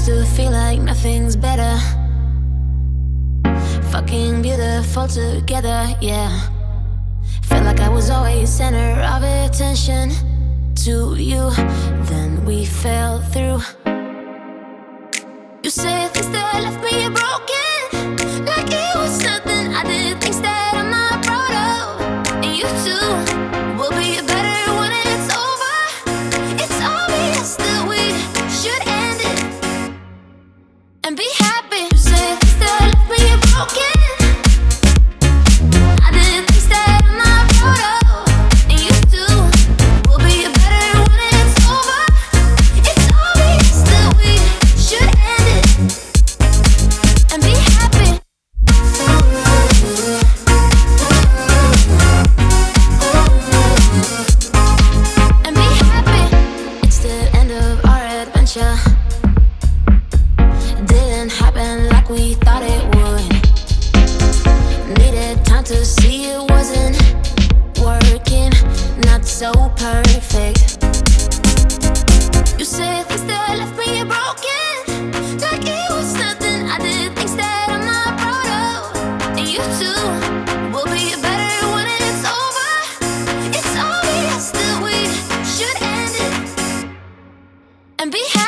Used to feel like nothing's better. Fucking beautiful together, yeah. Felt like I was always center of attention to you. Then we fell through. You said things that left me broken, like it was nothing. I did things that I'm not proud of. And you too will be better when it's over. It's obvious that we should end it and be happy. You said things that left me broken. I did things that I'm not proud of. And you too will be better when it's over. It's obvious that we should end it and be happy. And be happy. It's the end of our adventure. It didn't happen like we thought it would. Needed time to see it wasn't working, not so perfect. You said things that left me broken, like it was nothing. I did things that I'm not proud of. And you too will be better when it's over. It's obvious that we should end it and be happy.